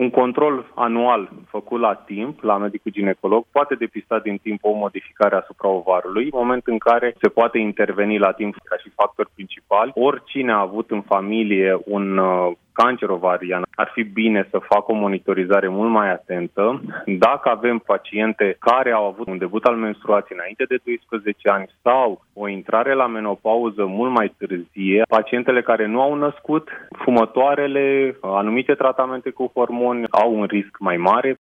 Un control anual făcut la timp, la medicul ginecolog, poate depista din timp o modificare asupra ovarului, în moment în care se poate interveni la timp ca și factor principal. Oricine a avut în familie un cancer ovarian, ar fi bine să facă o monitorizare mult mai atentă. Dacă avem paciente care au avut un debut al menstruației înainte de 12 ani sau o intrare la menopauză mult mai târzie, pacientele care nu au născut, fumătoarele, anumite tratamente cu hormoni au un risc mai mare